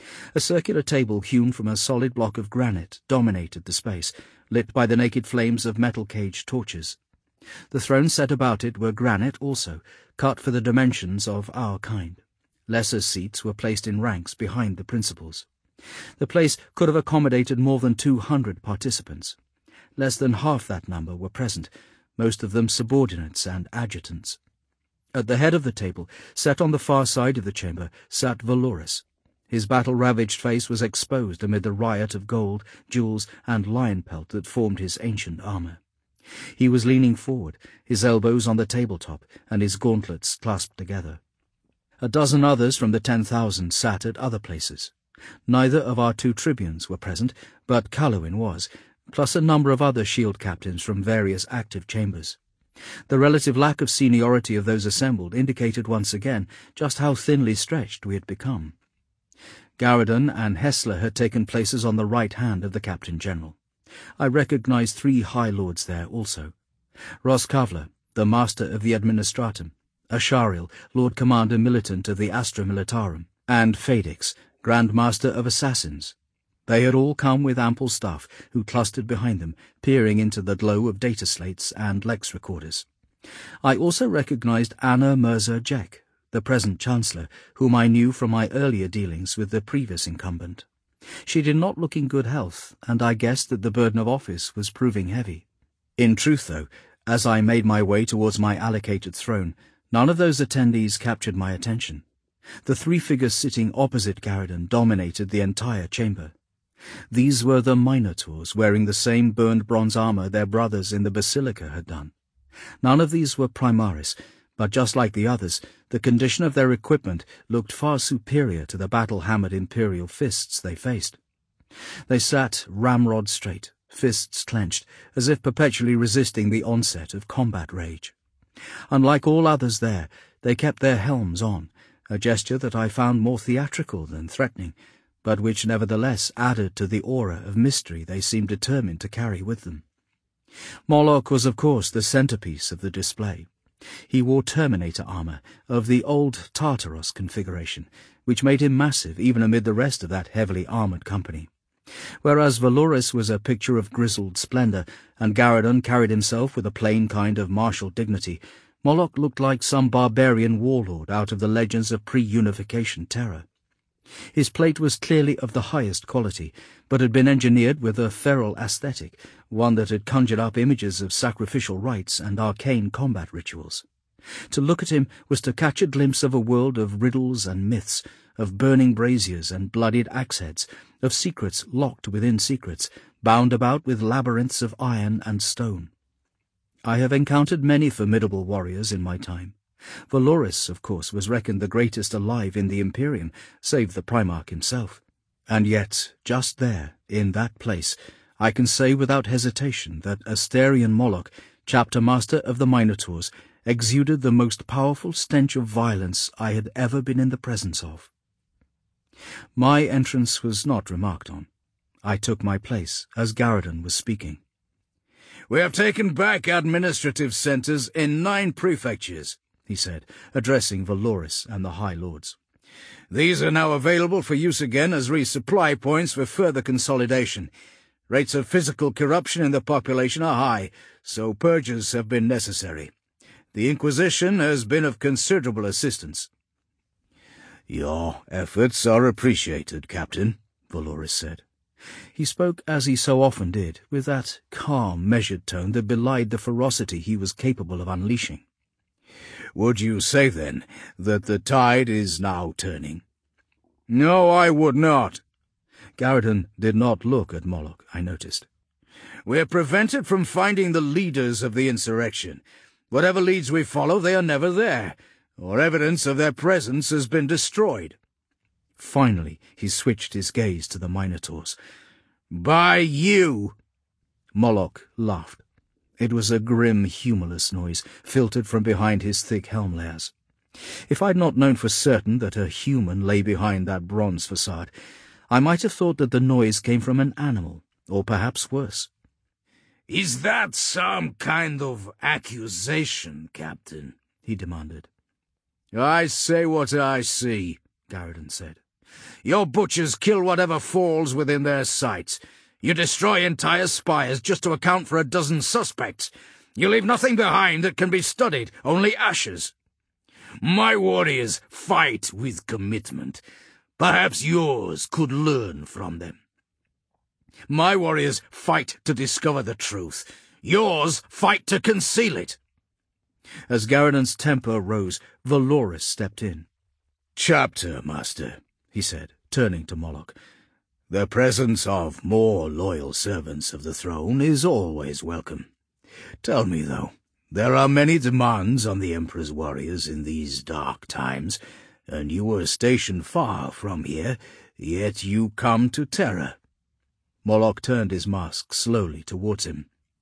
A circular table hewn from a solid block of granite dominated the space, lit by the naked flames of metal-caged torches. The thrones set about it were granite also, cut for the dimensions of our kind. Lesser seats were placed in ranks behind the principals. The place could have accommodated more than two hundred participants. Less than half that number were present, most of them subordinates and adjutants. At the head of the table, set on the far side of the chamber, sat Valoris. His battle-ravaged face was exposed amid the riot of gold, jewels, and lion pelt that formed his ancient armour. He was leaning forward, his elbows on the tabletop, and his gauntlets clasped together. A dozen others from the ten thousand sat at other places. Neither of our two tribunes were present, but Callowin was, plus a number of other shield captains from various active chambers. The relative lack of seniority of those assembled indicated once again just how thinly stretched we had become. Garridan and Hessler had taken places on the right hand of the Captain General. I recognized three High Lords there also. Roscavler, the Master of the Administratum, Ashariel, Lord Commander Militant of the Astra Militarum, and Fadix, Grand Master of Assassins. They had all come with ample staff, who clustered behind them, peering into the glow of data slates and Lex recorders. I also recognized Anna Mirza-Jek, the present Chancellor, whom I knew from my earlier dealings with the previous incumbent. She did not look in good health, and I guessed that the burden of office was proving heavy. In truth, though, as I made my way towards my allocated throne, none of those attendees captured my attention. The three figures sitting opposite Garridan dominated the entire chamber. These were the Minotaurs, wearing the same burned bronze armour their brothers in the Basilica had done. None of these were Primaris, but just like the others, the condition of their equipment looked far superior to the battle-hammered Imperial fists they faced. They sat ramrod straight, fists clenched, as if perpetually resisting the onset of combat rage. Unlike all others there, they kept their helms on, a gesture that I found more theatrical than threatening, but which nevertheless added to the aura of mystery they seemed determined to carry with them. Moloch was of course the centerpiece of the display. He wore Terminator armour of the old Tartaros configuration, which made him massive even amid the rest of that heavily armoured company. Whereas Valoris was a picture of grizzled splendour, and Garradon carried himself with a plain kind of martial dignity, Moloch looked like some barbarian warlord out of the legends of pre-unification terror. His plate was clearly of the highest quality, but had been engineered with a feral aesthetic, one that had conjured up images of sacrificial rites and arcane combat rituals. To look at him was to catch a glimpse of a world of riddles and myths, of burning braziers and bloodied axe-heads, of secrets locked within secrets, bound about with labyrinths of iron and stone. I have encountered many formidable warriors in my time. Valoris, of course, was reckoned the greatest alive in the Imperium, save the Primarch himself. And yet, just there, in that place, I can say without hesitation that Asterion Moloch, chapter master of the Minotaurs, exuded the most powerful stench of violence I had ever been in the presence of. My entrance was not remarked on. I took my place as Garradon was speaking. "We have taken back administrative centres in nine prefectures," he said, addressing Valoris and the High Lords. "These are now available for use again as resupply points for further consolidation. Rates of physical corruption in the population are high, so purges have been necessary. The Inquisition has been of considerable assistance." "Your efforts are appreciated, Captain," Valoris said. He spoke, as he so often did, with that calm, measured tone that belied the ferocity he was capable of unleashing. "Would you say, then, that the tide is now turning?" "No, I would not." Garradon did not look at Moloch, I noticed. "We are prevented from finding the leaders of the insurrection. Whatever leads we follow, they are never there, or evidence of their presence has been destroyed." Finally, he switched his gaze to the Minotaurs. "By you!" Moloch laughed. It was a grim, humourless noise, filtered from behind his thick helm layers. If I'd not known for certain that a human lay behind that bronze facade, I might have thought that the noise came from an animal, or perhaps worse. "Is that some kind of accusation, Captain?" he demanded. "I say what I see," Garradon said. "Your butchers kill whatever falls within their sights. You destroy entire spires just to account for a dozen suspects. You leave nothing behind that can be studied, only ashes. My warriors fight with commitment. Perhaps yours could learn from them. My warriors fight to discover the truth. Yours fight to conceal it." As Garradon's temper rose, Valoris stepped in. "Chapter Master," he said, turning to Moloch, "the presence of more loyal servants of the throne is always welcome. Tell me, though, there are many demands on the Emperor's warriors in these dark times, and you were stationed far from here, yet you come to Terra." Moloch turned his mask slowly towards him.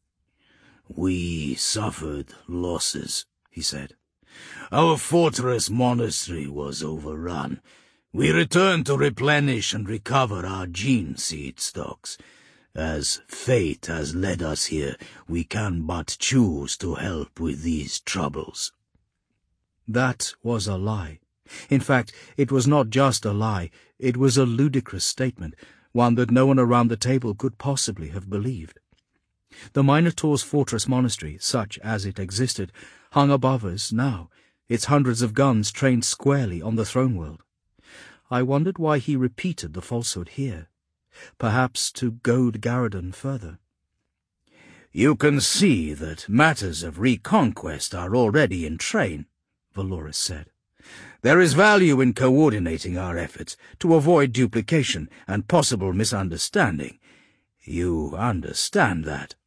"We suffered losses," he said. "Our fortress monastery was overrun. We returned to replenish and recover our gene seed stocks. As fate has led us here, we can but choose to help with these troubles." That was a lie. In fact, it was not just a lie, it was a ludicrous statement, one that no one around the table could possibly have believed. The Minotaur's fortress monastery, such as it existed, hung above us now, its hundreds of guns trained squarely on the throne world. I wondered why he repeated the falsehood here. Perhaps to goad Garradon further. "You can see that matters of reconquest are already in train," Valoris said. "There is value in coordinating our efforts to avoid duplication and possible misunderstanding. You understand that?"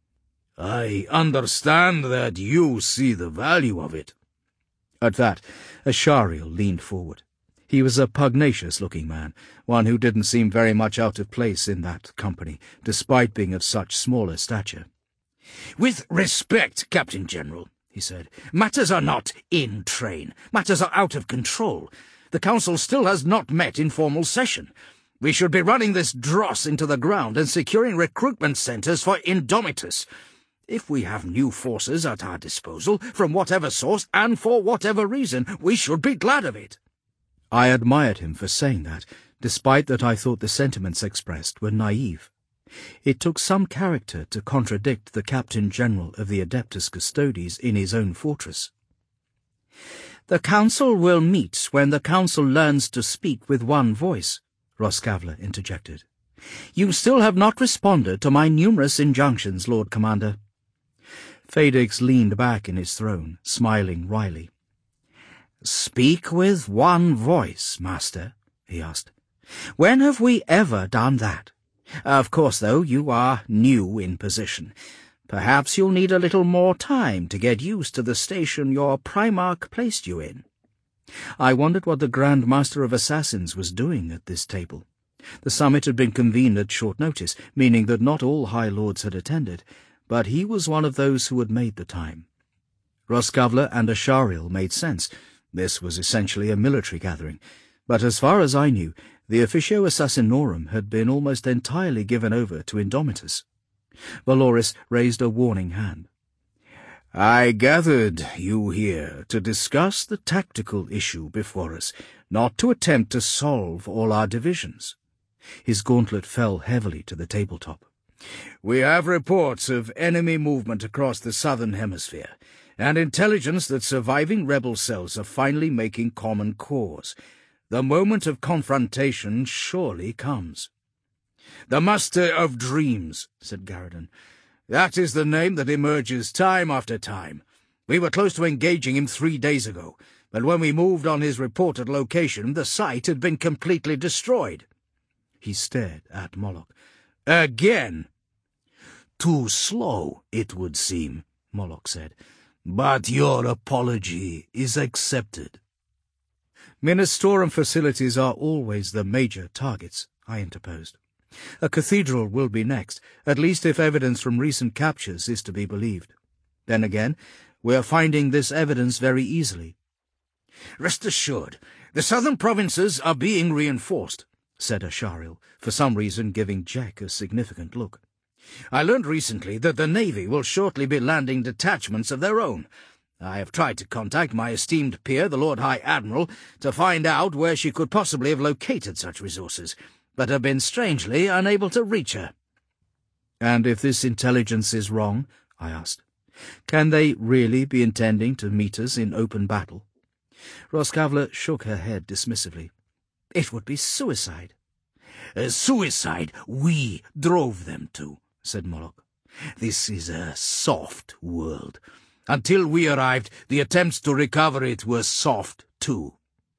"I understand that you see the value of it." At that, Ashariel leaned forward. He was a pugnacious-looking man, one who didn't seem very much out of place in that company, despite being of such smaller stature. "With respect, Captain General," he said, "matters are not in train. Matters are out of control. The Council still has not met in formal session. We should be running this dross into the ground and securing recruitment centres for Indomitus. If we have new forces at our disposal, from whatever source and for whatever reason, we should be glad of it." I admired him for saying that, despite that I thought the sentiments expressed were naive. It took some character to contradict the Captain-General of the Adeptus Custodes in his own fortress. "The council will meet when the council learns to speak with one voice," Roscavla interjected. "You still have not responded to my numerous injunctions, Lord Commander." Fadix leaned back in his throne, smiling wryly. "Speak with one voice, Master?" he asked. "When have we ever done that? Of course, though, you are new in position. Perhaps you'll need a little more time to get used to the station your Primarch placed you in." I wondered what the Grand Master of Assassins was doing at this table. The summit had been convened at short notice, meaning that not all High Lords had attended, but he was one of those who had made the time. Roscavla and Ashariel made sense. This was essentially a military gathering, but as far as I knew, the Officio Assassinorum had been almost entirely given over to Indomitus. Valoris raised a warning hand. "I gathered you here to discuss the tactical issue before us, not to attempt to solve all our divisions." His gauntlet fell heavily to the tabletop. "We have reports of enemy movement across the southern hemisphere, and intelligence that surviving rebel cells are finally making common cause. The moment of confrontation surely comes." "The Master of Dreams," said Garridan. "That is the name that emerges time after time. We were close to engaging him three days ago, but when we moved on his reported location, the site had been completely destroyed." He stared at Moloch. "Again?" "Too slow, it would seem," Moloch said. "But your apology is accepted." "Ministorum facilities are always the major targets," I interposed. "A cathedral will be next, at least if evidence from recent captures is to be believed. Then again, we are finding this evidence very easily." "Rest assured, the southern provinces are being reinforced," said Ashariel, for some reason giving Jack a significant look. "I learned recently that the Navy will shortly be landing detachments of their own. I have tried to contact my esteemed peer, the Lord High Admiral, to find out where she could possibly have located such resources, but have been strangely unable to reach her." "And if this intelligence is wrong," I asked, "can they really be intending to meet us in open battle?" Roscavla shook her head dismissively. "It would be suicide." "A suicide we drove them to," said Moloch. "This is a soft world. Until we arrived, the attempts to recover it were soft, too."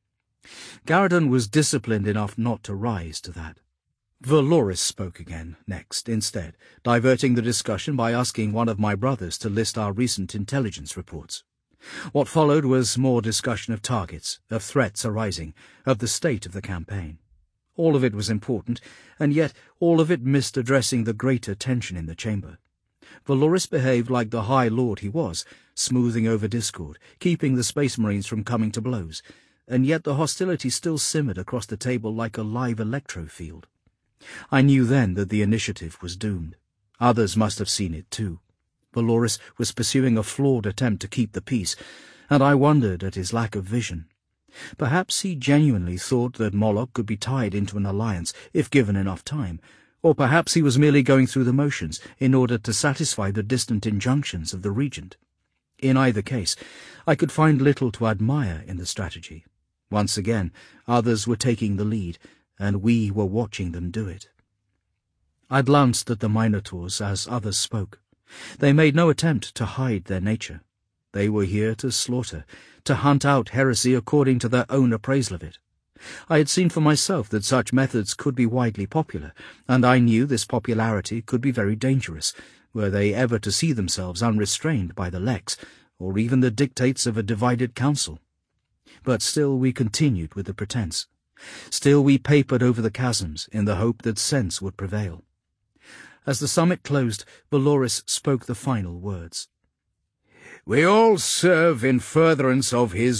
Garridan was disciplined enough not to rise to that. Valoris spoke again, next, instead, diverting the discussion by asking one of my brothers to list our recent intelligence reports. What followed was more discussion of targets, of threats arising, of the state of the campaign. All of it was important, and yet all of it missed addressing the greater tension in the chamber. Valoris behaved like the High Lord he was, smoothing over discord, keeping the Space Marines from coming to blows, and yet the hostility still simmered across the table like a live electro field. I knew then that the initiative was doomed. Others must have seen it too. Valoris was pursuing a flawed attempt to keep the peace, and I wondered at his lack of vision. Perhaps he genuinely thought that Moloch could be tied into an alliance if given enough time, or perhaps he was merely going through the motions in order to satisfy the distant injunctions of the Regent. In either case, I could find little to admire in the strategy. Once again, others were taking the lead, and we were watching them do it. I glanced at the Minotaurs as others spoke. They made no attempt to hide their nature. They were here to slaughter, to hunt out heresy according to their own appraisal of it. I had seen for myself that such methods could be widely popular, and I knew this popularity could be very dangerous, were they ever to see themselves unrestrained by the Lex, or even the dictates of a divided council. But still we continued with the pretense. Still we papered over the chasms in the hope that sense would prevail. As the summit closed, Valoris spoke the final words. "We all serve in furtherance of his